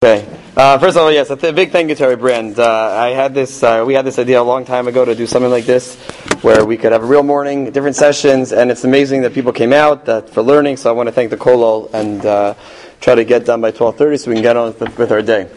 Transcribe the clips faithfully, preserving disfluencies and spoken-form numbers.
Okay. Uh, first of all, yes, a th- big thank you to our brand. Uh, I had this, uh, we had this idea a long time ago to do something like this, where we could have a real morning, different sessions, and it's amazing that people came out that for learning. So I want to thank the Kolol and uh, try to get done by twelve thirty so we can get on with, with our day.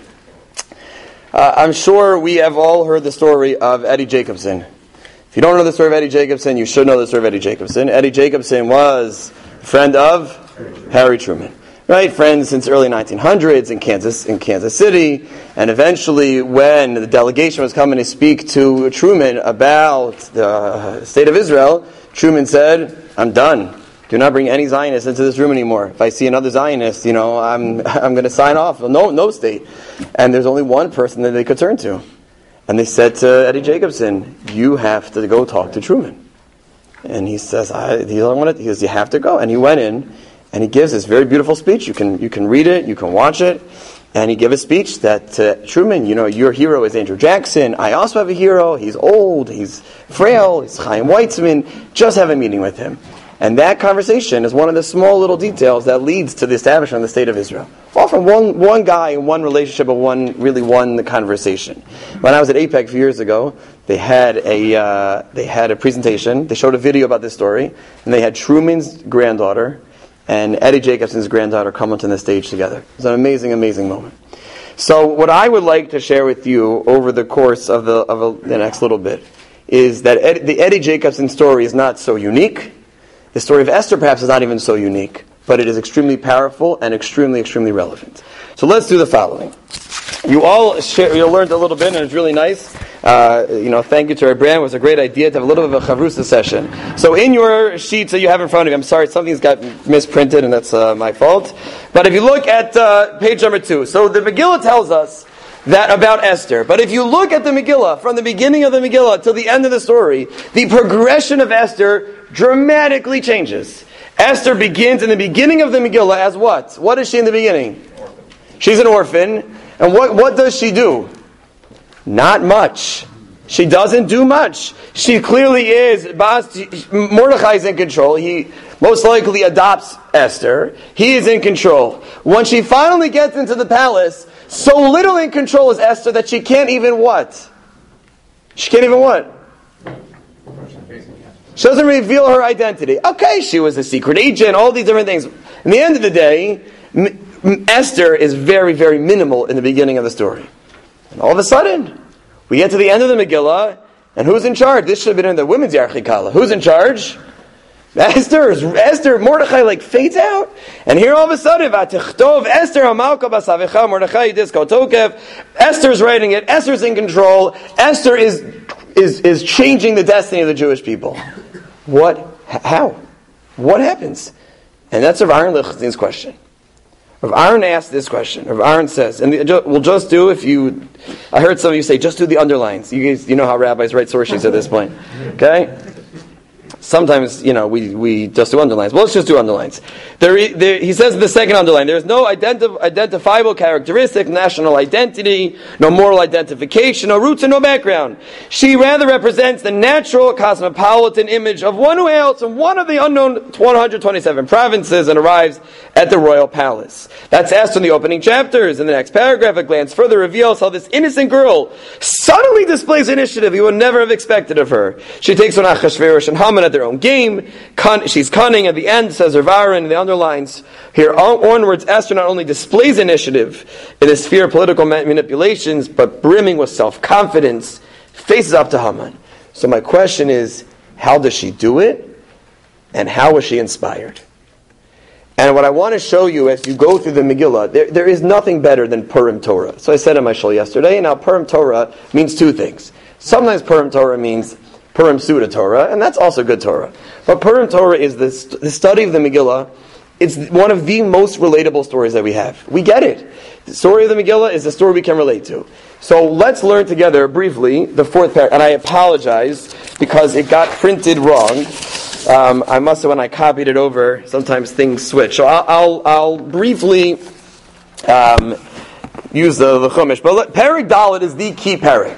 Uh, I'm sure we have all heard the story of Eddie Jacobson. If you don't know the story of Eddie Jacobson, you should know the story of Eddie Jacobson. Eddie Jacobson was a friend of Harry Truman. Right, friends since early nineteen hundreds in Kansas, in Kansas City, and eventually, when the delegation was coming to speak to Truman about the state of Israel, Truman said, "I'm done. Do not bring any Zionists into this room anymore. If I see another Zionist, you know, I'm I'm going to sign off. No, no state." And there's only one person that they could turn to, and they said to Eddie Jacobson, "You have to go talk to Truman." And he says, "I." He don't want to. He goes, "You have to go." And he went in. And he gives this very beautiful speech. You can you can read it, you can watch it. And he gave a speech that, uh, Truman, you know, your hero is Andrew Jackson. I also have a hero. He's old, he's frail, he's Chaim Weitzman. Just have a meeting with him. And that conversation is one of the small little details that leads to the establishment of the State of Israel. All from one one guy in one relationship, but one really won the conversation. When I was at APEC a few years ago, they had a uh, they had a presentation. They showed a video about this story, and they had Truman's granddaughter and Eddie Jacobson's granddaughter come onto the stage together. It was an amazing, amazing moment. So what I would like to share with you over the course of the of a, the next little bit is that Ed, the Eddie Jacobson story is not so unique. The story of Esther perhaps is not even so unique, but it is extremely powerful and extremely, extremely relevant. So let's do the following. You all share, you learned a little bit, and it's really nice. Uh, you know, thank you to our brand. It was a great idea to have a little bit of a chavrusa session. So in your sheets that you have in front of you, I'm sorry, something's got misprinted, and that's uh, my fault. But if you look at uh, page number two, so the Megillah tells us that about Esther. But if you look at the Megillah, from the beginning of the Megillah till the end of the story, the progression of Esther dramatically changes. Esther begins in the beginning of the Megillah as what? What is she in the beginning? She's an orphan. And what, what does she do? Not much. She doesn't do much. She clearly is, Mordechai is in control. He most likely adopts Esther. He is in control. When she finally gets into the palace, so little in control is Esther that she can't even what? She can't even what? She doesn't reveal her identity. Okay, she was a secret agent, all these different things. In the end of the day, Esther is very, very minimal in the beginning of the story. And all of a sudden, we get to the end of the Megillah, and who's in charge? This should have been in the women's Yarchikala. Who's in charge? Esther. Esther, Mordechai like fades out. And here all of a sudden, Vatichtov Esther Hamalka Basavicha Mordechai Disko Tokev. Esther's writing it. Esther's in control. Esther is, is, is changing the destiny of the Jewish people. What? How? What happens? And that's Rav Aaron Lichtenstein's question. Rav Aaron asked this question. Rav Aaron says, and we'll just do if you, I heard some of you say, just do the underlines. You guys, you know how rabbis write source sheets at this point. Okay? Sometimes, you know, we, we just do underlines. Well, let's just do underlines. There, there, he says in the second underline, there is no identi- identifiable characteristic, national identity, no moral identification, no roots and no background. She rather represents the natural cosmopolitan image of one who hails from one of the unknown one hundred twenty-seven provinces and arrives at the royal palace. That's asked in the opening chapters. In the next paragraph, a glance further reveals how this innocent girl suddenly displays initiative you would never have expected of her. She takes on Achashverosh and Haman at their own game. Cun- she's cunning. At the end, says Rav Aaron in the underlines, here onwards, Esther not only displays initiative in the sphere of political manipulations, but brimming with self-confidence, faces up to Haman. So my question is, how does she do it? And how was she inspired? And what I want to show you as you go through the Megillah, there, there is nothing better than Purim Torah. So I said in my shul yesterday, and now Purim Torah means two things. Sometimes Purim Torah means Purim Suda Torah, and that's also good Torah. But Purim Torah is the, st- the study of the Megillah. It's one of the most relatable stories that we have. We get it. The story of the Megillah is a story we can relate to. So let's learn together briefly the fourth paragraph. And I apologize because it got printed wrong. Um, I must have, when I copied it over, sometimes things switch. So I'll, I'll, I'll briefly um, use the, the Chumash. But let, Perek Dalet is the key Perek.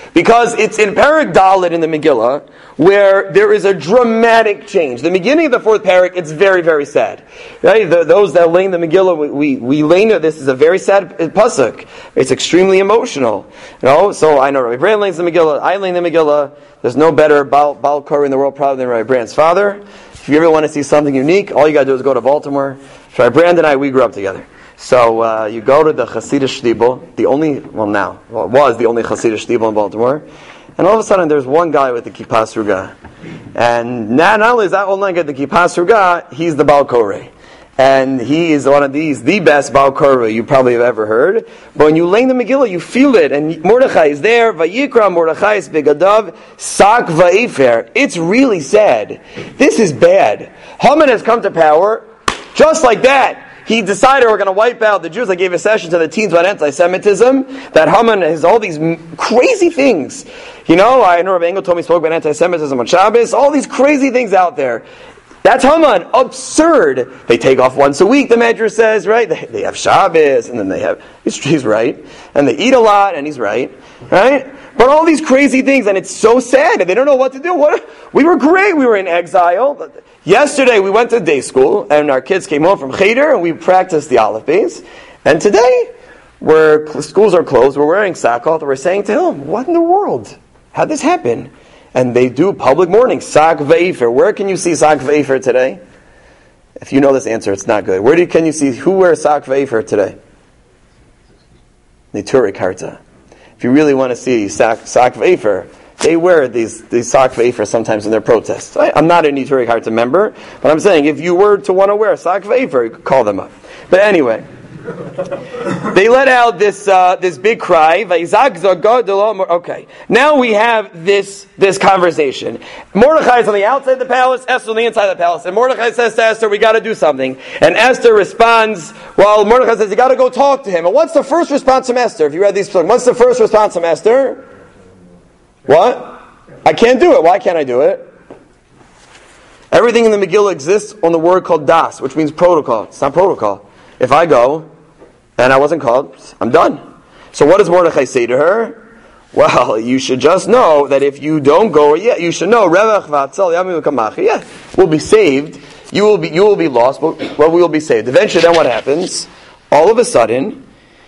Because it's in Perek Dalet in the Megillah where there is a dramatic change. The beginning of the fourth Perek, it's very, very sad. Right? The, those that lay in the Megillah, we, we, we lay in this is a very sad pasuk. It's extremely emotional. You know? So I know Rabbi Brand lays the Megillah, I lay in the Megillah. There's no better Baal, Baal Korah in the world probably than Rabbi Brand's father. If you ever want to see something unique, all you got to do is go to Baltimore. Rabbi Brand and I, we grew up together. So uh, you go to the Hasidic Shtibel, the only, well now, well, it was the only Hasidic Shtibel in Baltimore, and all of a sudden there's one guy with the Kippah Sruga. And not, not only is that old man get the Kippah Sruga, he's the Baal Koreh. And he is one of these, the best Baal Koreh you probably have ever heard. But when you lay in the Megillah, you feel it, and Mordechai is there, Vayikra Mordechai is Begadav, Sak Va'ifer. It's really sad. This is bad. Haman has come to power, just like that. He decided we're going to wipe out the Jews. I gave a session to the teens about anti-Semitism. That Haman has all these crazy things. You know, I know Rabbi Engel told me he spoke about anti-Semitism on Shabbos. All these crazy things out there. That's Haman. Absurd. They take off once a week, the Medrash says, right? They, they have Shabbos, and then they have, he's, he's right. And they eat a lot, and he's right. Right? But all these crazy things, and it's so sad, and they don't know what to do. What? We were great. We were in exile. Yesterday, we went to day school, and our kids came home from Cheder, and we practiced the Aleph Beis. And today, where schools are closed, we're wearing sackcloth, and we're saying to him, what in the world? How'd this happen? And they do public mourning, Sak Veifer. Where can you see Sak Veifer today? If you know this answer, it's not good. Where do you, can you see, who wears Sak Veifer today? Neturei Karta. If you really want to see Sak, Sak Veifer, they wear these, these Sak Veifer sometimes in their protests. I, I'm not a Neturei Karta member, but I'm saying if you were to want to wear Sak Veifer, you could call them up. But anyway, they let out this uh, this big cry. Okay, now we have this this conversation. Mordechai is on the outside of the palace, Esther on the inside of the palace, and Mordechai says to Esther, "We got to do something." And Esther responds, "Well, Mordechai says you got to go talk to him." And what's the first response from Esther? If you read these, what's the first response from Esther? What? I can't do it. Why can't I do it? Everything in the Megillah exists on the word called das, which means protocol. It's not protocol. If I go, and I wasn't called, I'm done. So what does Mordechai say to her? Well, you should just know that if you don't go, yeah, you should know, yeah, we'll be saved. You will be, you will be lost, but well, we will be saved. Eventually, then what happens? All of a sudden,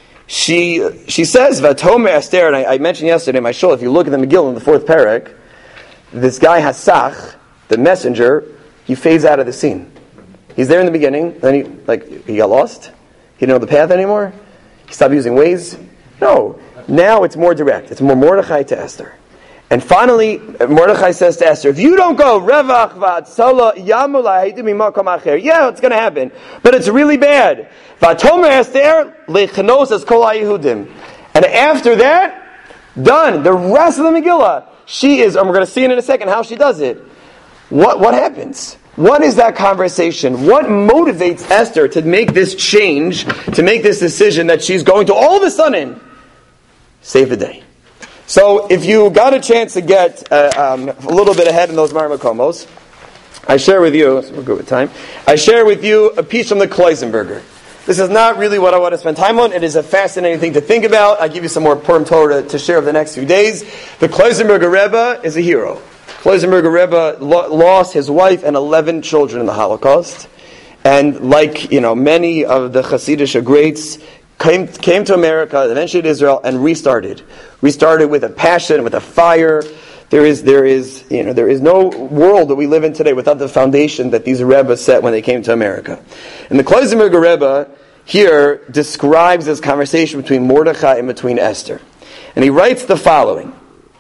she she says, Vatomer Esther, and I, I mentioned yesterday in my show, if you look at the Megillah in the fourth Perek, this guy Hasach, the messenger, he fades out of the scene. He's there in the beginning, then he like he got lost. He didn't know the path anymore. He stopped using Waze. No, now it's more direct. It's more Mordechai to Esther. And finally, Mordechai says to Esther, if you don't go, Revach v'atzala yamulai makom acher. Yeah, it's going to happen, but it's really bad. V'atomer Esther lechanos as kol haYehudim. And after that, done. The rest of the Megillah, she is, and we're going to see in a second how she does it. What what happens? What is that conversation? What motivates Esther to make this change, to make this decision that she's going to all of a sudden save the day? So if you got a chance to get uh, um, a little bit ahead in those Marmakomos, I share with you, so we're good with time, I share with you a piece from the Kloisenberger. This is not really what I want to spend time on. It is a fascinating thing to think about. I'll give you some more Purim Torah to, to share over the next few days. The Kloisenberger Rebbe is a hero. Kloisenberger Rebbe lo- lost his wife and eleven children in the Holocaust, and like you know many of the Hasidic greats, came came to America, eventually to Israel, and restarted. Restarted with a passion, with a fire. There is there is you know there is no world that we live in today without the foundation that these Rebbe set when they came to America. And the Kloisenberger Rebbe here describes this conversation between Mordechai and between Esther, and he writes the following,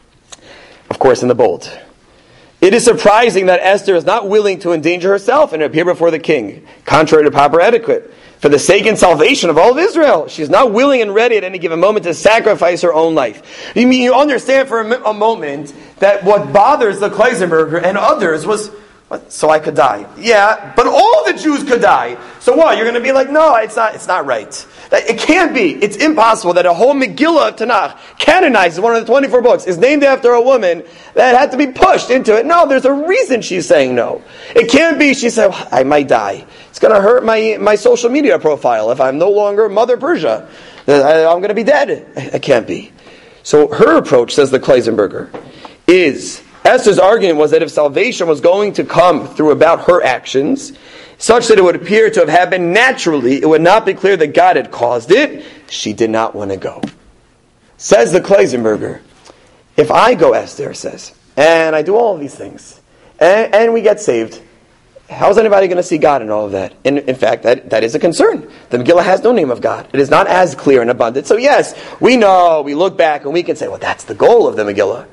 of course in the bold. It is surprising that Esther is not willing to endanger herself and appear before the king, contrary to proper etiquette. For the sake and salvation of all of Israel, she is not willing and ready at any given moment to sacrifice her own life. You mean you understand for a, a moment that what bothers the Kloisenberger and others was, what, so I could die. Yeah, but all the Jews could die. So what? You're going to be like, no, it's not. It's not right. It can't be. It's impossible that a whole Megillah of Tanakh, canonized as one of the twenty-four books, is named after a woman that had to be pushed into it. No, there's a reason she's saying no. It can't be. She said, I might die. It's going to hurt my my social media profile if I'm no longer Mother Persia. I'm going to be dead. It can't be. So her approach, says the Kleisenberger, is Esther's argument was that if salvation was going to come through about her actions, such that it would appear to have happened naturally, it would not be clear that God had caused it, she did not want to go. Says the Kleisenberger, if I go, Esther says, and I do all of these things, and, and we get saved, how is anybody going to see God in all of that? And in fact, that, that is a concern. The Megillah has no name of God. It is not as clear and abundant. So yes, we know, we look back and we can say, well, that's the goal of the Megillah.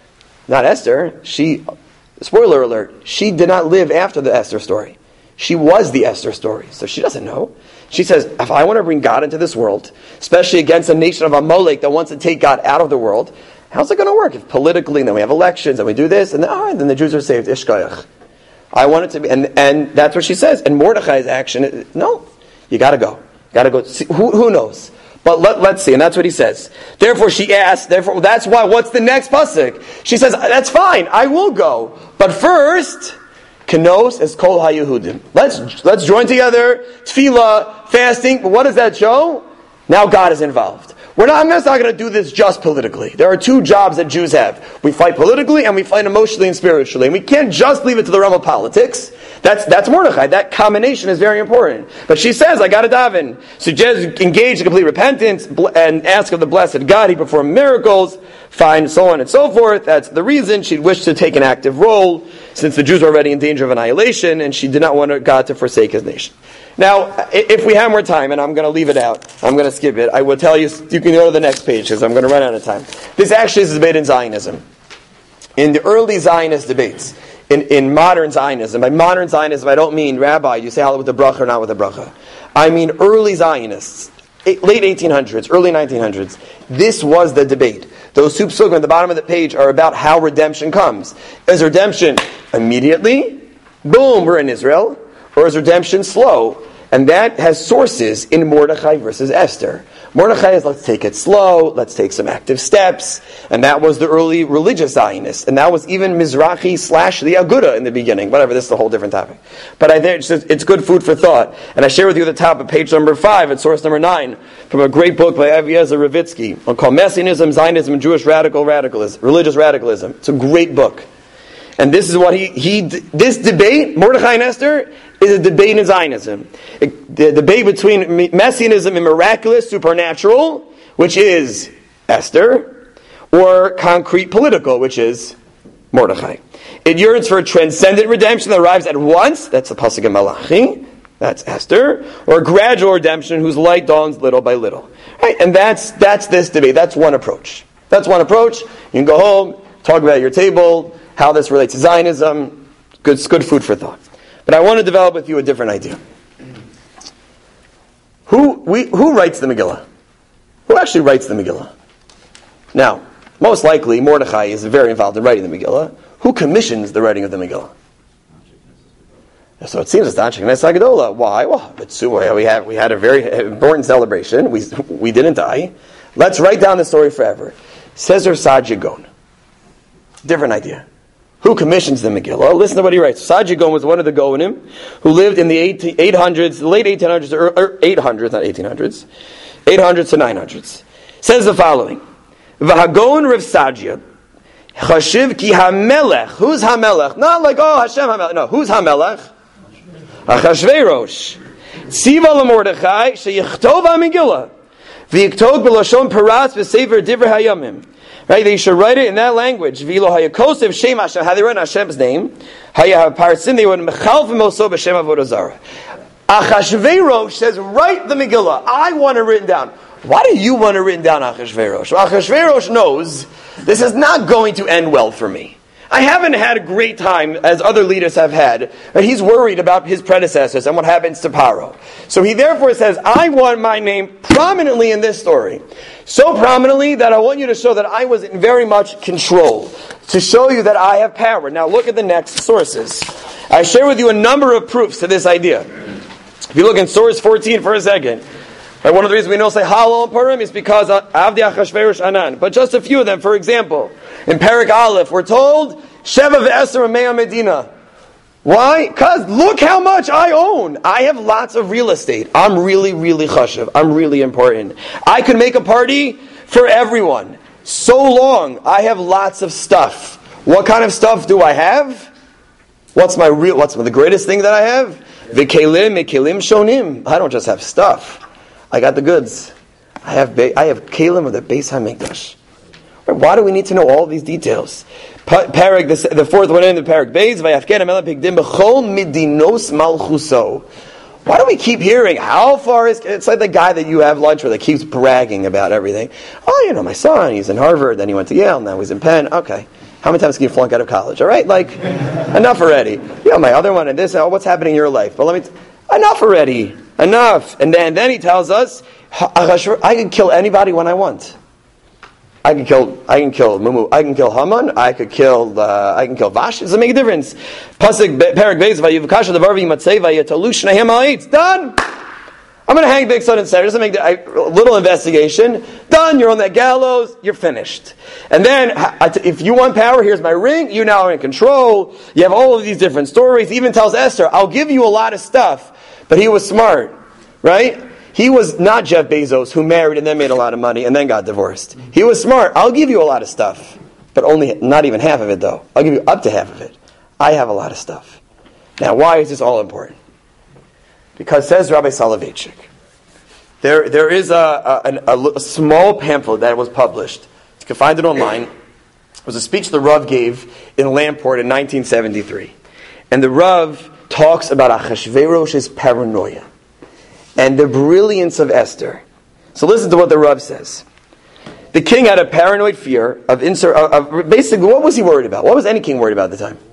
Not Esther. She, spoiler alert, she did not live after the Esther story. She was the Esther story. So she doesn't know. She says, if I want to bring God into this world, especially against a nation of Amalek that wants to take God out of the world, how's it going to work? If politically, and then we have elections, and we do this, and then, oh, and then the Jews are saved. Ishkayach. I want it to be, and, and that's what she says. And Mordechai's action, no, you got to go. Got to go. See, who, who knows? But let, let's see, and that's what he says. Therefore, she asked. Therefore, that's why. What's the next pasuk? She says, "That's fine. I will go, but first, kenos es kol haYehudim. Let's let's join together. Tefillah, fasting. But what does that show? Now God is involved. We're not, I'm not going to do this just politically. There are two jobs that Jews have. We fight politically and we fight emotionally and spiritually. And we can't just leave it to the realm of politics. That's that's Mordechai. That combination is very important. But she says, I got to daven. So just engage in complete repentance and ask of the blessed God. He performed miracles. Fine, so on and so forth. That's the reason she'd wish to take an active role since the Jews were already in danger of annihilation and she did not want God to forsake his nation. Now, if we have more time, and I'm going to leave it out, I'm going to skip it, I will tell you, you can go to the next page because I'm going to run out of time. This actually is a debate in Zionism. In the early Zionist debates, in, in modern Zionism, by modern Zionism I don't mean, Rabbi, you say halal with the bracha or not with the bracha. I mean early Zionists, late eighteen hundreds, early nineteen hundreds. This was the debate. Those two psukim at the bottom of the page are about how redemption comes. Is redemption immediately? Boom, we're in Israel. Or is redemption slow? And that has sources in Mordechai versus Esther. Mordechai is, let's take it slow, let's take some active steps. And that was the early religious Zionists. And that was even Mizrahi slash the Aguda in the beginning. Whatever, this is a whole different topic. But I think it's, just, it's good food for thought. And I share with you at the top of page number five, at source number nine, from a great book by Aviezer Ravitsky called Messianism, Zionism, and Jewish Radical Radicalism, Religious Radicalism. It's a great book. And this is what he, he, this debate, Mordechai and Esther, is a debate in Zionism. It, the debate between Messianism and miraculous, supernatural, which is Esther, or concrete political, which is Mordechai. It yearns for a transcendent redemption that arrives at once, that's the pasuk in Malachi, that's Esther, or a gradual redemption whose light dawns little by little. Right? And that's, that's this debate. That's one approach. That's one approach. You can go home, talk about your table, how this relates to Zionism. Good, good food for thought. But I want to develop with you a different idea. Who we who writes the Megillah? Who actually writes the Megillah? Now, most likely Mordechai is very involved in writing the Megillah. Who commissions the writing of the Megillah? So it seems it's not Knesset Hagdolah. Why? Well, but we had we had a very important celebration. We we didn't die. Let's write down the story forever. Sezer Saadia Gaon. Different idea. Who commissions the Megillah? Listen to what he writes. Saadia Gaon was one of the Gaonim who lived in the eight hundreds, the late eighteen hundreds, or eight hundreds, not eighteen hundreds, eight hundreds to nine hundreds. Says the following: V'haGaon Rav Saadia chashiv ki hamelech. Who's hamelech? Not like oh Hashem hamelech. No, who's hamelech? Achashverosh. Tziva leMordechai sheyichtov haMegillah v'yiktog b'lashon paras v'sefer divrei hayamim. Right, they should write it in that language. V'ilo hayakosev Shem Hashem. How they write Hashem's name? Hayaparsim. They would mechalvim oso b'Shem avodah zarah. Achashverosh says, write the Megillah. I want it written down. Why do you want it written down, Achashverosh? Well, Achashverosh knows this is not going to end well for me. I haven't had a great time as other leaders have had. But he's worried about his predecessors and what happens to Paro. So he therefore says, I want my name prominently in this story. So prominently that I want you to show that I was in very much control. To show you that I have power. Now look at the next sources. I share with you a number of proofs to this idea. If you look in source fourteen for a second. Right, one of the reasons we don't say Halal and Purim is because Avdi Achashverosh Anan. But just a few of them. For example, in Perek Aleph, we're told Sheva ve'eser Mea Medina. Why? Because look how much I own. I have lots of real estate. I'm really, really chashuv. I'm really important. I could make a party for everyone. so long. I have lots of stuff. What kind of stuff do I have? What's my real? What's the greatest thing that I have? V'kelim, v'kelim shonim. I don't just have stuff. I got the goods. I have ba- I have kelim of the Beis HaMikdash. Why do we need to know all of these details? Parag, the, the fourth one in the Parag Beis, Vayafken Hamelech Pigdim B'chol Midinos Malchuso. Why do we keep hearing, how far is... It's like the guy that you have lunch with that keeps bragging about everything. Oh, you know, my son, he's in Harvard, then he went to Yale, now he's in Penn. Okay. How many times can you flunk out of college? All right? Like, enough already. You know, my other one and this, oh, what's happening in your life? But let me... T- enough already. Enough. And then, and then he tells us, I can kill anybody when I want. I can kill. I can kill Mumu. I can kill Haman. I could kill. Uh, I can kill Vash. Does it make a difference? Pasuk Perek Beis Vayivkasha Devar V'Yimatzei Vayatalu Shnehem Ha'itz. Done. I'm going to hang Big Son and Sarah. Doesn't make a little investigation. Done. You're on that gallows. You're finished. And then, if you want power, here's my ring. You now are in control. You have all of these different stories. He even tells Esther, "I'll give you a lot of stuff." But he was smart, right? He was not Jeff Bezos, who married and then made a lot of money and then got divorced. He was smart. I'll give you a lot of stuff, but only not even half of it, though. I'll give you up to half of it. I have a lot of stuff. Now, why is this all important? Because, says Rabbi Soloveitchik, there there is a, a, a, a small pamphlet that was published. You can find it online. It was a speech the Rav gave in Lamport in nineteen seventy-three. And the Rav talks about Achashverosh's paranoia and the brilliance of Esther. So listen to what the Rav says. The king had a paranoid fear of, insur- of, of basically, what was he worried about? What was any king worried about at the time?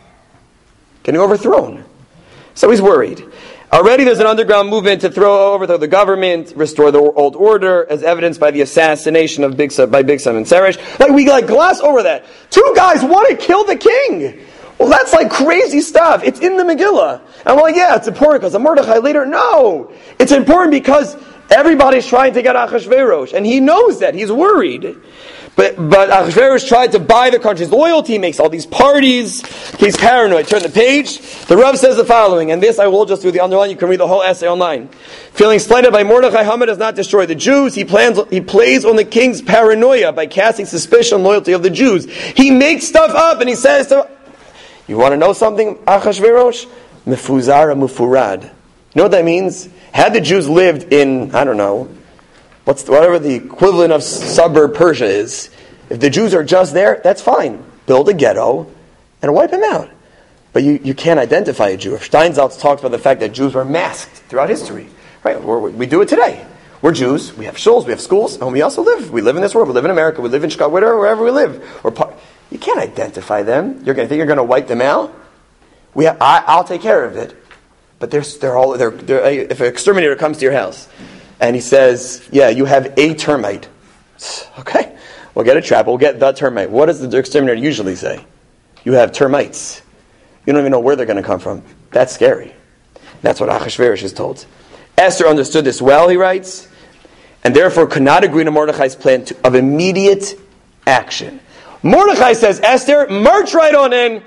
Getting overthrown. So he's worried. Already there's an underground movement to throw overthrow the government, restore the old order, as evidenced by the assassination of Big Son, by Big Son and Seresh. Like, we like gloss over that. Two guys want to kill the king. Well, that's like crazy stuff. It's in the Megillah. And we're like, yeah, it's important because of Mordechai later. No. It's important because everybody's trying to get Achashverosh. And he knows that. He's worried. But but Achashverosh tried to buy the country's loyalty, makes all these parties. He's paranoid. Turn the page. The Rav says the following, and this I will just do the underline. You can read the whole essay online. Feeling slighted by Mordechai, Haman does not destroy the Jews. He plans. He plays on the king's paranoia by casting suspicion on loyalty of the Jews. He makes stuff up and he says to... You want to know something, Achashverosh? Mefuzara mufurad. You know what that means? Had the Jews lived in, I don't know, what's the, whatever the equivalent of suburb Persia is, if the Jews are just there, that's fine. Build a ghetto and wipe them out. But you, you can't identify a Jew. Steinsaltz talks about the fact that Jews were masked throughout history. Right? We're, we do it today. We're Jews. We have shuls. We have schools. And we also live. We live in this world. We live in America. We live in Chicago. Wherever, wherever we live. We're part... You can't identify them. You're going to think you're going to wipe them out. We, have, I, I'll take care of it. But they're, they're all. They're, they're, if an exterminator comes to your house and he says, "Yeah, you have a termite," okay, we'll get a trap. We'll get the termite. What does the exterminator usually say? You have termites. You don't even know where they're going to come from. That's scary. That's what Achashverosh is told. Esther understood this well. He writes, and therefore could not agree to Mordechai's plan to, of immediate action. Mordechai says, Esther, march right on in,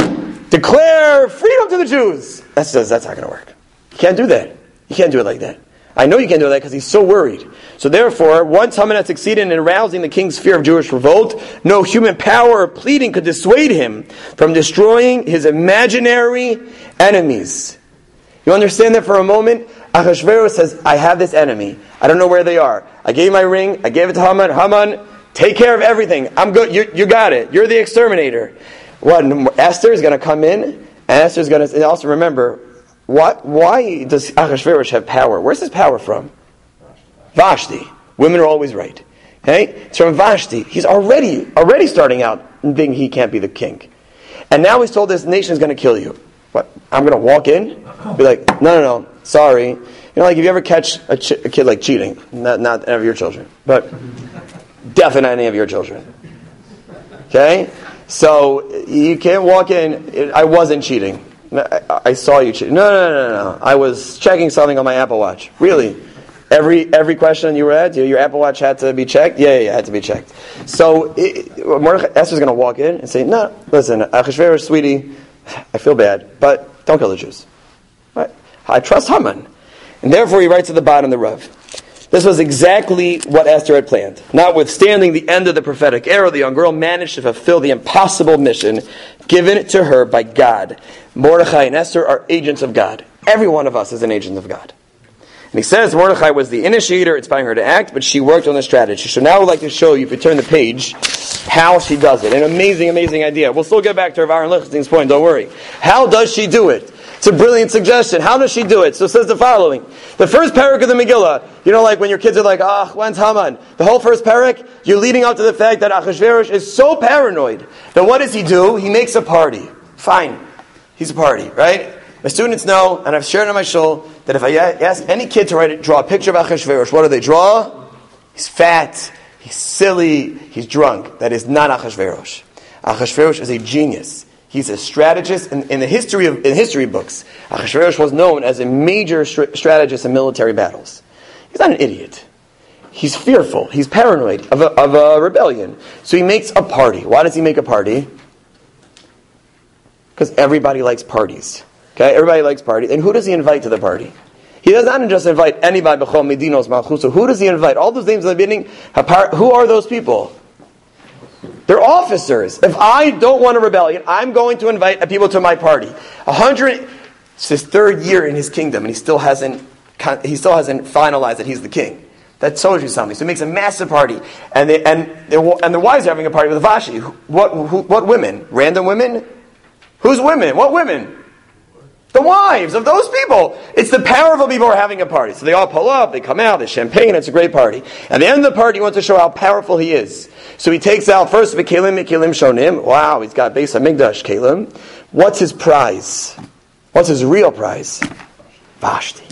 declare freedom to the Jews. Esther says, that's not going to work. You can't do that. You can't do it like that. I know you can't do that because he's so worried. So therefore, once Haman had succeeded in arousing the king's fear of Jewish revolt, no human power or pleading could dissuade him from destroying his imaginary enemies. You understand that for a moment? Achashverosh says, I have this enemy. I don't know where they are. I gave my ring. I gave it to Haman. Haman, take care of everything. I'm good. You, you got it. You're the exterminator. What? Esther is going to come in, and Esther is going to also remember, what? Why does Achashverosh have power? Where's his power from? Vashti. Women are always right. Okay? It's from Vashti. He's already already starting out thinking he can't be the king. And now he's told this nation is going to kill you. What? I'm going to walk in? Be like, no, no, no. Sorry. You know, like if you ever catch a, ch- a kid like cheating, not not any of your children, but definitely not any of your children. Okay? So you can't walk in. I wasn't cheating. I, I saw you cheating. No, no, no, no, no. I was checking something on my Apple Watch. Really? Every every question you read, your Apple Watch had to be checked? Yeah, yeah, yeah, it had to be checked. So it, Mordechai, Esther's going to walk in and say, no, listen, Achashverosh, sweetie, I feel bad, but don't kill the Jews. Right? I trust Haman. And therefore he writes at the bottom of the Rav. This was exactly what Esther had planned. Notwithstanding the end of the prophetic era, the young girl managed to fulfill the impossible mission given to her by God. Mordechai and Esther are agents of God. Every one of us is an agent of God. And he says Mordechai was the initiator, inspiring her to act, but she worked on the strategy. So now I would like to show you, if you turn the page, how she does it. An amazing, amazing idea. We'll still get back to Rav Aaron Lichtenstein's point, don't worry. How does she do it? It's a brilliant suggestion. How does she do it? So it says the following. The first parak of the Megillah, you know, like when your kids are like, ah, when's Haman? The whole first parak, you're leading up to the fact that Achashverosh is so paranoid. Then what does he do? He makes a party. Fine. He's a party, right? My students know, and I've shared on my shul, that if I ask any kid to write, draw a picture of Achashverosh, what do they draw? He's fat, he's silly, he's drunk. That is not Achashverosh. Achashverosh is a genius. He's a strategist in, in the history of in history books. Achashverosh was known as a major str- strategist in military battles. He's not an idiot. He's fearful. He's paranoid of a, of a rebellion. So he makes a party. Why does he make a party? Because everybody likes parties. Okay, everybody likes parties. And who does he invite to the party? He does not just invite anybody. So who does he invite? All those names in the beginning. Who are those people? They're officers. If I don't want a rebellion, I'm going to invite people to my party. A hundred. It's his third year in his kingdom, and he still hasn't. He still hasn't finalized that he's the king. That tells you something. So he makes a massive party, and they, and and the wives are having a party with Vashti. What who, what women? Random women? Whose women? What women? The wives of those people. It's the powerful people who are having a party. So they all pull up, they come out, there's champagne, it's a great party. At the end of the party, he wants to show how powerful he is. So he takes out first, V'kelim, V'kelim Shonim. Wow, he's got Beis HaMikdash, Kelim. What's his prize? What's his real prize? Vashti.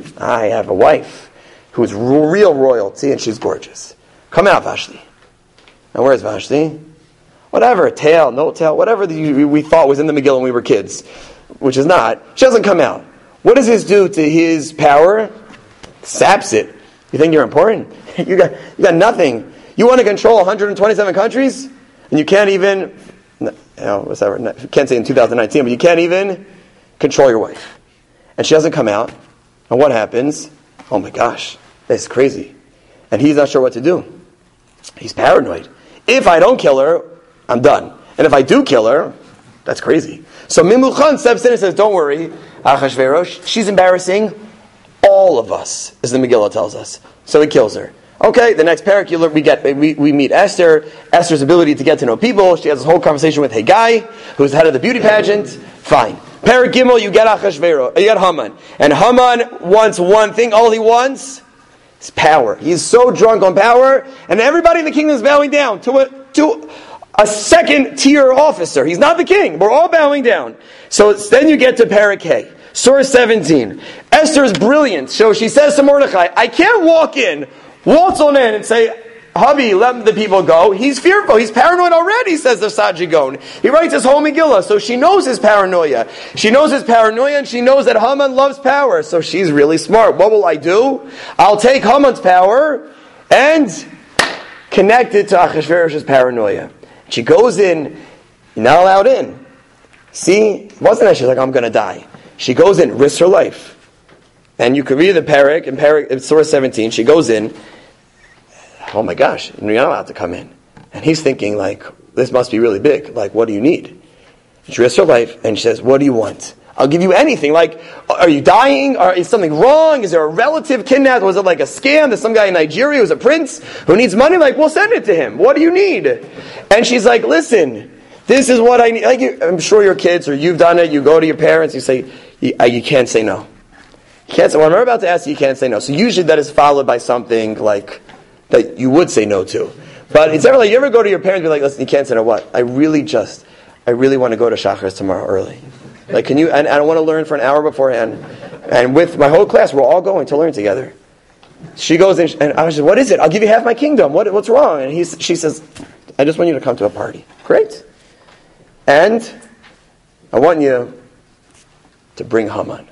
I have a wife who's real royalty, and she's gorgeous. Come out, Vashti. And where's Vashti? Whatever, tail, no tail, whatever the, we thought was in the Megillah when we were kids. Which is not. She doesn't come out. What does this do to his power? Saps it. You think you're important? you got you got nothing. You want to control one hundred twenty-seven countries? And you can't even, you know, whatever, you can't say in two thousand nineteen, but you can't even control your wife. And she doesn't come out. And what happens? Oh my gosh, this is crazy. And he's not sure what to do. He's paranoid. If I don't kill her, I'm done. And if I do kill her, that's crazy. So Mimuchan steps in and says, don't worry, Achashverosh, she's embarrassing all of us, as the Megillah tells us. So he kills her. Okay, the next parak, we get we, we meet Esther, Esther's ability to get to know people. She has this whole conversation with Haggai, who's the head of the beauty pageant. Fine. Parak Gimel, you get Achashverosh, you get Haman. And Haman wants one thing, all he wants is power. He's so drunk on power, and everybody in the kingdom is bowing down to a... To, a second-tier officer. He's not the king. We're all bowing down. So then you get to Parak Hay. Surah seventeen. Esther is brilliant. So she says to Mordechai, I can't walk in, waltz on in, and say, hubby, let the people go. He's fearful. He's paranoid already, says the Sajigon. He writes his whole Megillah. So she knows his paranoia. She knows his paranoia, and she knows that Haman loves power. So she's really smart. What will I do? I'll take Haman's power and connect it to Achashverosh's paranoia. She goes in, you're not allowed in. See, it wasn't that she's like, I'm going to die. She goes in, risks her life. And you can read the parak, in parak, in Surah seventeen, she goes in, oh my gosh, you're not allowed to come in. And he's thinking like, this must be really big. Like, what do you need? She risks her life, and she says, what do you want? I'll give you anything. Like, are you dying? Or is something wrong? Is there a relative kidnapped? Was it like a scam? There's some guy in Nigeria who's a prince who needs money? Like, we'll send it to him. What do you need? And she's like, listen, this is what I need. Like, you, I'm sure your kids, or you've done it, you go to your parents, you say, you, you can't say no. You can't say, when I'm about to ask you, you can't say no. So usually that is followed by something like, that you would say no to. But it's never like, you ever go to your parents and be like, listen, you can't say no, what? I really just, I really want to go to Shachris tomorrow early. Like, can you, and, and I want to learn for an hour beforehand. And with my whole class, we're all going to learn together. She goes in, and I was just, what is it? I'll give you half my kingdom. What, what's wrong? And he's, she says, I just want you to come to a party. Great. And I want you to bring Haman.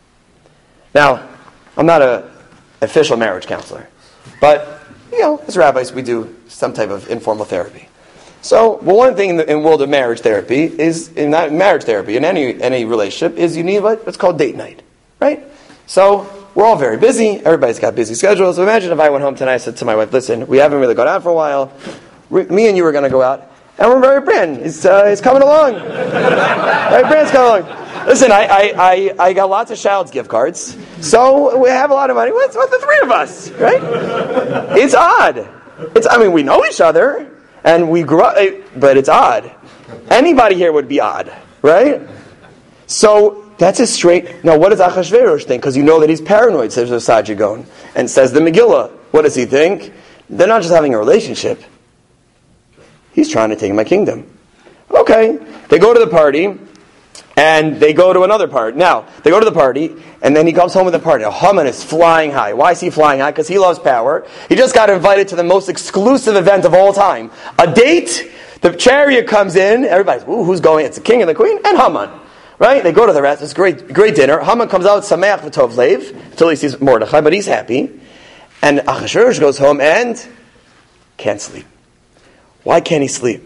Now, I'm not an official marriage counselor. But, you know, as rabbis, we do some type of informal therapy. So, well, one thing in the in world of marriage therapy is, in that marriage therapy, in any any relationship, is you need what, what's called date night, right? So, we're all very busy. Everybody's got busy schedules. So imagine if I went home tonight and said to my wife, listen, we haven't really gone out for a while. We, me and you are going to go out. And we're very Brand. He's, uh, he's coming along. Right, Brand's coming along. Listen, I, I, I, I got lots of Child's gift cards. So we have a lot of money. What's with the three of us, right? It's odd. It's, I mean, we know each other. And we grew up, but it's odd. Anybody here would be odd, right? So that's a straight. Now, what does Achashverosh think? Because you know that he's paranoid, says Osage Gaon, and says the Megillah. What does he think? They're not just having a relationship. He's trying to take my kingdom. Okay, they go to the party, and they go to another party. Now, they go to the party, and then he comes home with the party. Now, Haman is flying high. Why is he flying high? Because he loves power. He just got invited to the most exclusive event of all time. A date. The chariot comes in. Everybody's, ooh, who's going? It's the king and the queen and Haman. Right? They go to the rest. It's a great, great dinner. Haman comes out, Sameach v'tov lev, until he sees Mordechai, but he's happy. And Achashverosh goes home and can't sleep. Why can't he sleep?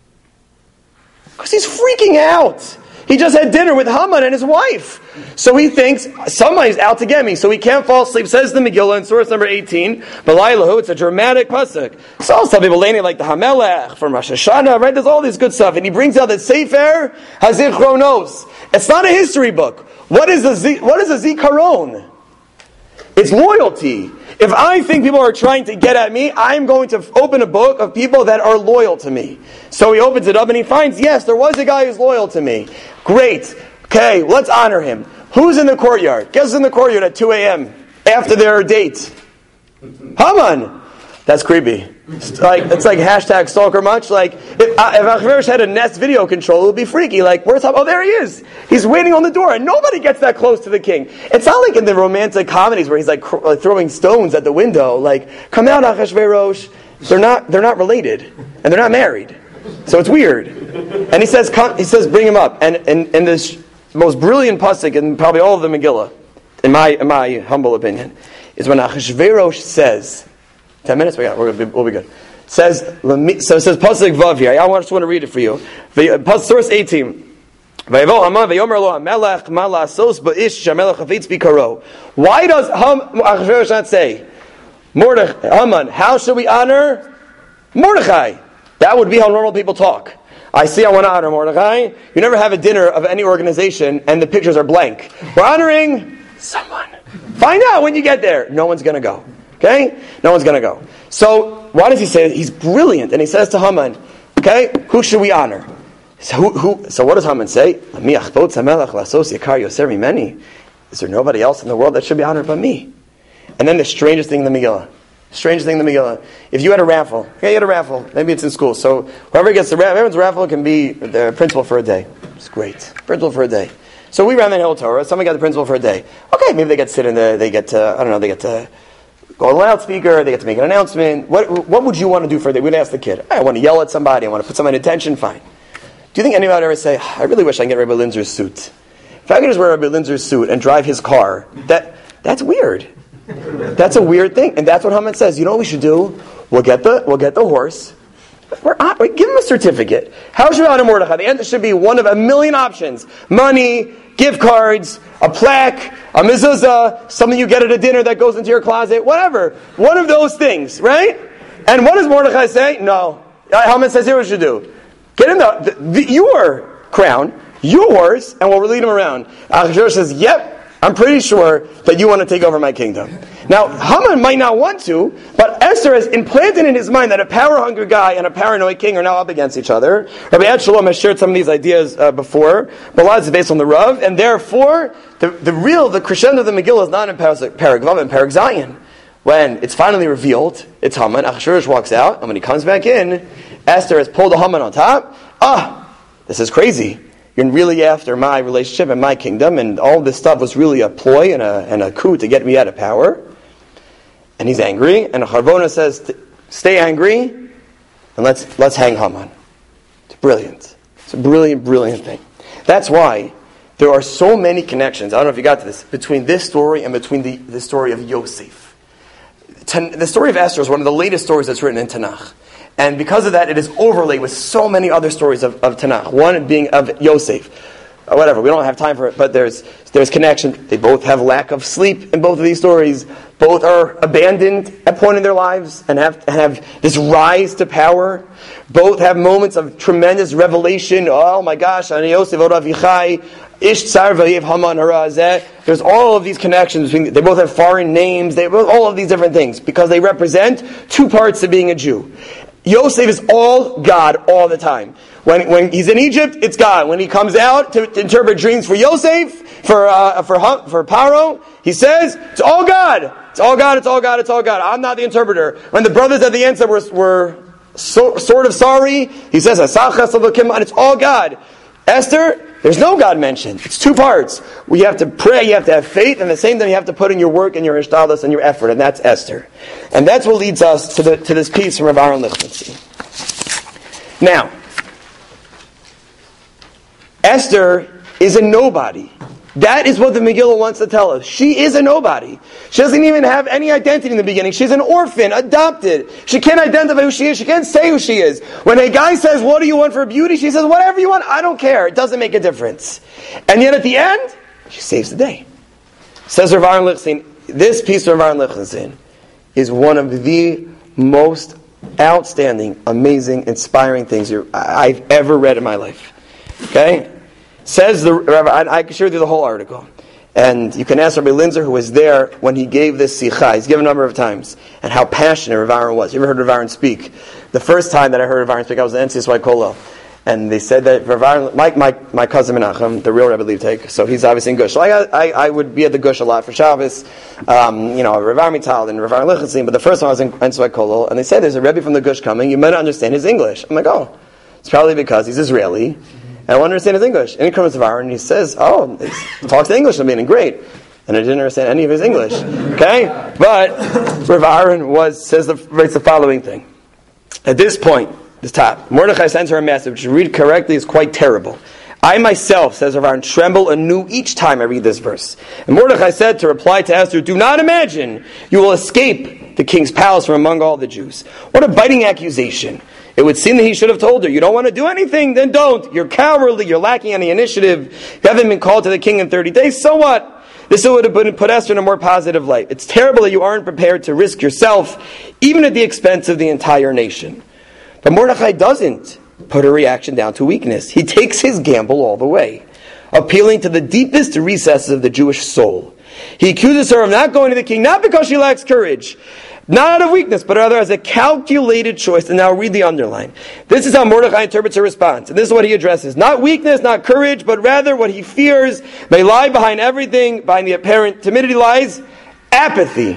Because he's freaking out. He just had dinner with Haman and his wife. So he thinks somebody's out to get me. So he can't fall asleep. Says the Megillah in source number eighteen. B'laylahu, it's a dramatic pasuk. So some people leaning like the Hamelech from Rosh Hashanah, right? There's all this good stuff. And he brings out that Sefer HaZichronos. It's not a history book. What is a, Z, what is a Zikaron? It's loyalty. If I think people are trying to get at me, I'm going to open a book of people that are loyal to me. So he opens it up and he finds, yes, there was a guy who's loyal to me. Great. Okay, let's honor him. Who's in the courtyard? Guess who's in the courtyard at two a.m. after their date? Haman. That's creepy. It's like, it's like hashtag stalker much. Like, if, uh, if Achashverosh had a Nest video control, it would be freaky. Like, where's Haman? Oh, there he is. He's waiting on the door, and nobody gets that close to the king. It's not like in the romantic comedies where he's like cr- like throwing stones at the window. Like, come out, Achashverosh. They're not, they're not related, and they're not married. So it's weird. And he says, come, he says, bring him up. And in and this most brilliant pasuk in probably all of the Megillah, in my in my humble opinion, is when Achashverosh says. Ten minutes, we got. We're gonna be, we'll be good. Says so. It says pasuk vav here. I just want to read it for you. Source eighteen. Why does Achashverosh not say, Mordechai, Haman, how should we honor Mordechai? That would be how normal people talk. I see I want to honor Mordechai. You never have a dinner of any organization and the pictures are blank. We're honoring someone. Find out when you get there. No one's going to go. Okay? No one's going to go. So, why does he say that? He's brilliant. And he says to Haman, okay, who should we honor? So, who, who, so what does Haman say? Is there nobody else in the world that should be honored but me? And then the strangest thing in the Megillah. Strangest thing in the Megillah. If you had a raffle, okay, you had a raffle. Maybe it's in school. So whoever gets the raffle, everyone's raffle can be the principal for a day. It's great. Principal for a day. So we ran the Hill Torah. Somebody got the principal for a day. Okay, maybe they get to sit in the, they get to, I don't know, they get to go on the loudspeaker, they get to make an announcement. What what would you want to do for a day? We'd ask the kid. I want to yell at somebody. I want to put somebody in attention. Fine. Do you think anybody would ever say, I really wish I could get Rabbi Linzer's suit? If I could just wear Rabbi Linzer's suit and drive his car, that that's weird. That's a weird thing. And that's what Haman says. You know what we should do? We'll get the we'll get the horse. We're, we give him a certificate. How should we honor Mordechai? The answer should be one of a million options. Money, gift cards, a plaque, a mezuzah, something you get at a dinner that goes into your closet, whatever. One of those things, right? And what does Mordechai say? No. Haman says, here what you should do. Get in the, the, the your crown, your horse, and we'll lead him around. Achashverosh says, yep, I'm pretty sure that you want to take over my kingdom. Now, Haman might not want to, but Esther has implanted in his mind that a power-hungry guy and a paranoid king are now up against each other. Rabbi Ed Shalom has shared some of these ideas uh, before, but a lot is based on the Rav, and therefore, the, the real, the crescendo of the Megillah is not in Parag Vav and Parag Zayin. When it's finally revealed, it's Haman, Achashverosh walks out, and when he comes back in, Esther has pulled the Haman on top. Ah, this is crazy. You're really after my relationship and my kingdom, and all this stuff was really a ploy and a, and a coup to get me out of power. And he's angry, and Harvona says, stay angry, and let's let's hang Haman. It's brilliant. It's a brilliant, brilliant thing. That's why there are so many connections, I don't know if you got to this, between this story and between the, the story of Yosef. The story of Esther is one of the latest stories that's written in Tanakh. And because of that, it is overlaid with so many other stories of, of Tanakh. One being of Yosef. whatever, we don't have time for it, but there's there's connection. They both have lack of sleep in both of these stories. Both are abandoned at a point in their lives and have, have this rise to power. Both have moments of tremendous revelation. Oh my gosh, Ani Yosef od Avichai, Ish Tsar V'Yev Haman Harazeh. There's all of these connections between, they both have foreign names, they both, all of these different things, because they represent two parts of being a Jew. Yosef is all God all the time. When when he's in Egypt, it's God. When he comes out to, to interpret dreams for Yosef, for uh, for for Paro, he says, it's all God. It's all God, it's all God, it's all God. I'm not the interpreter. When the brothers at the end said were, were so, sort of sorry, he says, it's all God. Esther, there's no God mentioned. It's two parts. We have to pray, you have to have faith, and at the same time you have to put in your work and your ishtalos and your effort, and that's Esther. And that's what leads us to the to this piece from Rav Aaron Lichtenstein. Now, Esther is a nobody. That is what the Megillah wants to tell us. She is a nobody. She doesn't even have any identity in the beginning. She's an orphan, adopted. She can't identify who she is. She can't say who she is. When a guy says, what do you want for beauty? She says, whatever you want. I don't care. It doesn't make a difference. And yet at the end, she saves the day. Says Rav Aaron Lichtenstein, this piece of Rav Aaron Lichtenstein is one of the most outstanding, amazing, inspiring things I've ever read in my life. Okay? Says the Rabbi, I, I can share with you the whole article, and you can ask Rabbi Linzer, who was there when he gave this sikha. He's given a number of times, and how passionate Rav Aaron was. You ever heard Rav Aaron speak? The first time that I heard Rav Aaron speak, I was at N C S Y Kollel, and they said that Rav Aaron, my, my, my cousin Menachem, the real Rebbe Liebtag, so he's obviously in Gush. So I, I, I would be at the Gush a lot for Shabbos, um, you know, Rav Aaron Mital and Rav Aaron Lichtenstein, but the first time I was in N C S Y Kollel, and they said there's a Rebbe from the Gush coming, you might not understand his English. I'm like, oh, it's probably because he's Israeli, and I want to understand his English. And he comes to Rav Aaron and he says, oh, he talks to English, I mean, great. And I didn't understand any of his English. Okay? But Rav Aaron was, says the, writes the following thing. At this point, this top, Mordechai sends her a message, which read correctly is quite terrible. I myself, says Rav Aaron, tremble anew each time I read this verse. And Mordechai said to reply to Esther, do not imagine you will escape the king's palace from among all the Jews. What a biting accusation. It would seem that he should have told her, you don't want to do anything, then don't. You're cowardly, you're lacking any initiative. You haven't been called to the king in thirty days, so what? This would have put Esther in a more positive light. It's terrible that you aren't prepared to risk yourself, even at the expense of the entire nation. But Mordechai doesn't put her reaction down to weakness. He takes his gamble all the way, appealing to the deepest recesses of the Jewish soul. He accuses her of not going to the king, not because she lacks courage, not out of weakness, but rather as a calculated choice. And now read the underline. This is how Mordechai interprets her response. And this is what he addresses. Not weakness, not courage, but rather what he fears may lie behind everything, behind the apparent timidity lies apathy.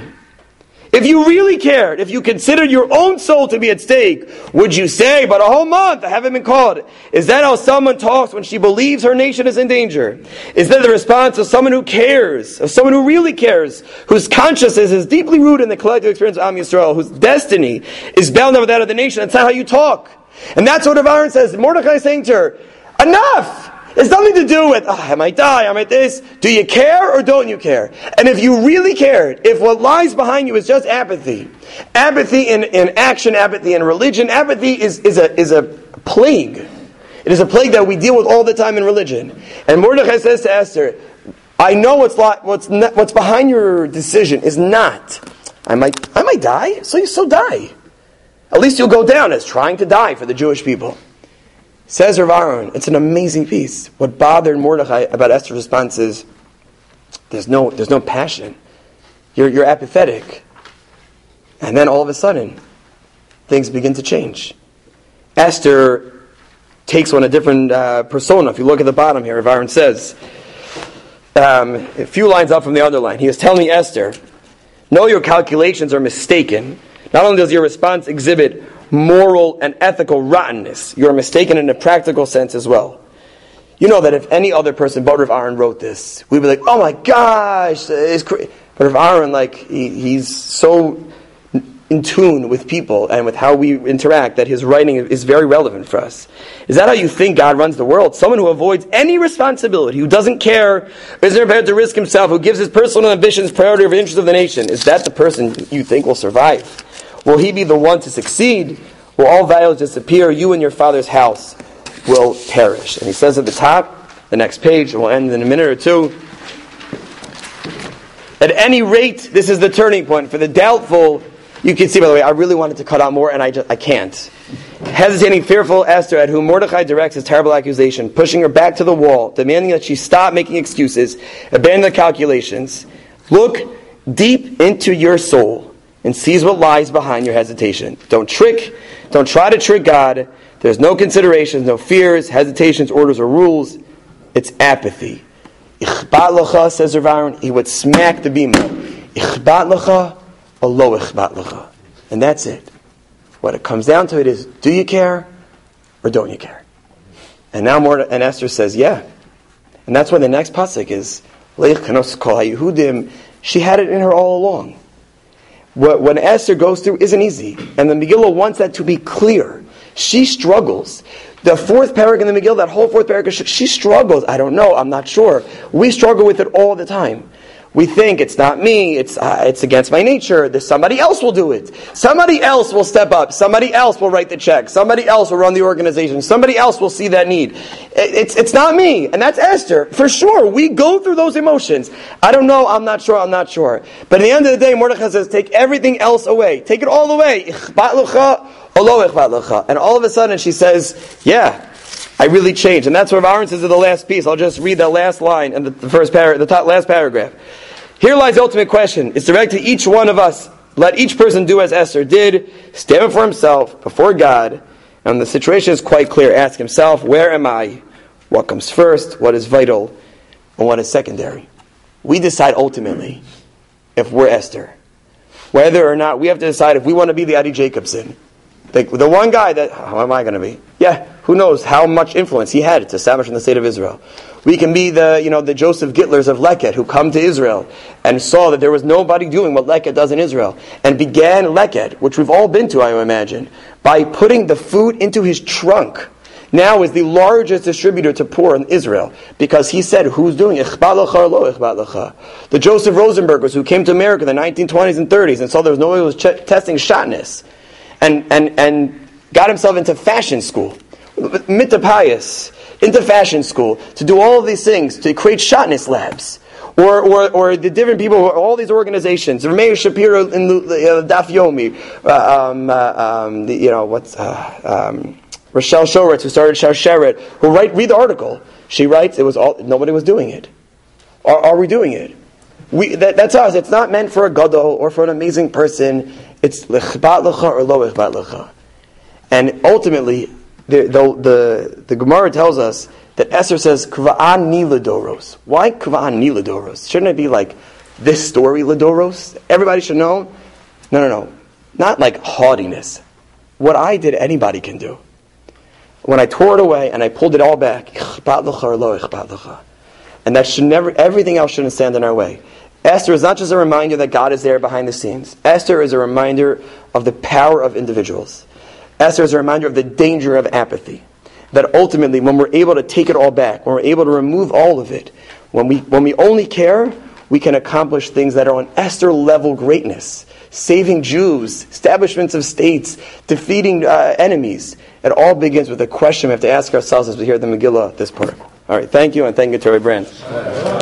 If you really cared, if you considered your own soul to be at stake, would you say, but a whole month I haven't been called? Is that how someone talks when she believes her nation is in danger? Is that the response of someone who cares, of someone who really cares, whose consciousness is deeply rooted in the collective experience of Am Yisrael, whose destiny is bound up with that of the nation? That's not how you talk. And that's what Rav Aaron says. Mordechai is saying to her, enough! It's nothing to do with, oh, I might die, I might this. Do you care or don't you care? And if you really cared, if what lies behind you is just apathy, apathy in, in action, apathy in religion, apathy is, is, a, is a plague. It is a plague that we deal with all the time in religion. And Mordechai says to Esther, I know what's, what's, not, what's behind your decision is not, I might, I might die, so you so die. At least you'll go down as trying to die for the Jewish people. Says Rav Aaron, it's an amazing piece. What bothered Mordechai about Esther's response is, there's no, there's no passion. You're, you're apathetic. And then all of a sudden, things begin to change. Esther takes on a different uh, persona. If you look at the bottom here, Rav Aaron says, um, a few lines up from the underline, he is telling Esther, no, your calculations are mistaken. Not only does your response exhibit moral and ethical rottenness, you are mistaken in a practical sense as well. You know that if any other person but Rav Aaron wrote this, we'd be like, oh my gosh, it's crazy. But Rav Aaron, like, he, he's so in tune with people and with how we interact that his writing is very relevant for us. Is that how you think God runs the world? Someone who avoids any responsibility, who doesn't care, isn't prepared to risk himself, who gives his personal ambitions priority over the interests of the nation. Is that the person you think will survive? Will he be the one to succeed? Will all values disappear? You and your father's house will perish. And he says at the top, the next page, and we'll end in a minute or two. At any rate, this is the turning point. For the doubtful, you can see, by the way, I really wanted to cut out more, and I just I can't. Hesitating, fearful Esther, at whom Mordechai directs his terrible accusation, pushing her back to the wall, demanding that she stop making excuses, abandon the calculations. Look deep into your soul and seize what lies behind your hesitation. Don't trick, don't try to trick God. There's no considerations, no fears, hesitations, orders, or rules. It's apathy. Ichbat lecha, says Rav Aaron, he would smack the bima. Ichbat lecha, or lo ichbat lecha. And that's it. What it comes down to it is, do you care or don't you care? And now Mordechai and Esther says, yeah. And that's why the next pasuk is, Leich kanos kol haYehudim. She had it in her all along. What when Esther goes through isn't easy. And the Megillah wants that to be clear. She struggles. The fourth paragraph in the Megillah, that whole fourth paragraph, she struggles. I don't know, I'm not sure. We struggle with it all the time. We think, it's not me, it's uh, it's against my nature, there's somebody else will do it. Somebody else will step up, somebody else will write the check, somebody else will run the organization, somebody else will see that need. It, it's it's not me, and that's Esther. For sure, we go through those emotions. I don't know, I'm not sure, I'm not sure. But at the end of the day, Mordechai says, take everything else away. Take it all away. And all of a sudden she says, yeah, I really changed. And that's what Aaron says in the last piece. I'll just read that last line in the, the first par- the top, last paragraph. Here lies the ultimate question. It's directed to each one of us. Let each person do as Esther did, stand before himself, before God, and the situation is quite clear. Ask himself, where am I? What comes first? What is vital? And what is secondary? We decide ultimately if we're Esther. Whether or not we have to decide if we want to be the Adi Jacobson. The, the one guy that, how am I going to be? Yeah, who knows how much influence he had to establish in the state of Israel. We can be the, you know, the Joseph Gittlers of Leket who come to Israel and saw that there was nobody doing what Leket does in Israel and began Leket, which we've all been to, I imagine, by putting the food into his trunk. Now is the largest distributor to poor in Israel because he said, who's doing it? The Joseph Rosenbergers who came to America in the nineteen twenties and thirties and saw there was nobody who was ch- testing shotness and, and, and got himself into fashion school, mitapayas, into fashion school, to do all of these things, to create shotness labs. Or, or, or the different people, all these organizations. Meir Shapiro in the uh, Daf Yomi, uh, um, uh, um, the, you know, what's, uh, um, Rochelle Shoretz, who started Sharsheret, who write, read the article. She writes, it was all, nobody was doing it. Are, are we doing it? We, that, that's us. It's not meant for a gadol or for an amazing person. It's lechbat lecha or lo echbat lecha. And ultimately, the, the, the, the Gemara tells us that Esther says, Kva'an ni ledoros. Why Kva'an ni ledoros? Shouldn't it be like this story ledoros? Everybody should know? No, no, no. Not like haughtiness. What I did, anybody can do. When I tore it away and I pulled it all back, and that should never, everything else shouldn't stand in our way. Esther is not just a reminder that God is there behind the scenes. Esther is a reminder of the power of individuals. Esther is a reminder of the danger of apathy. That ultimately, when we're able to take it all back, when we're able to remove all of it, when we when we only care, we can accomplish things that are on Esther-level greatness. Saving Jews, establishments of states, defeating uh, enemies. It all begins with a question we have to ask ourselves as we hear the Megillah, this part. All right, thank you, and thank you to Rabbi Brand.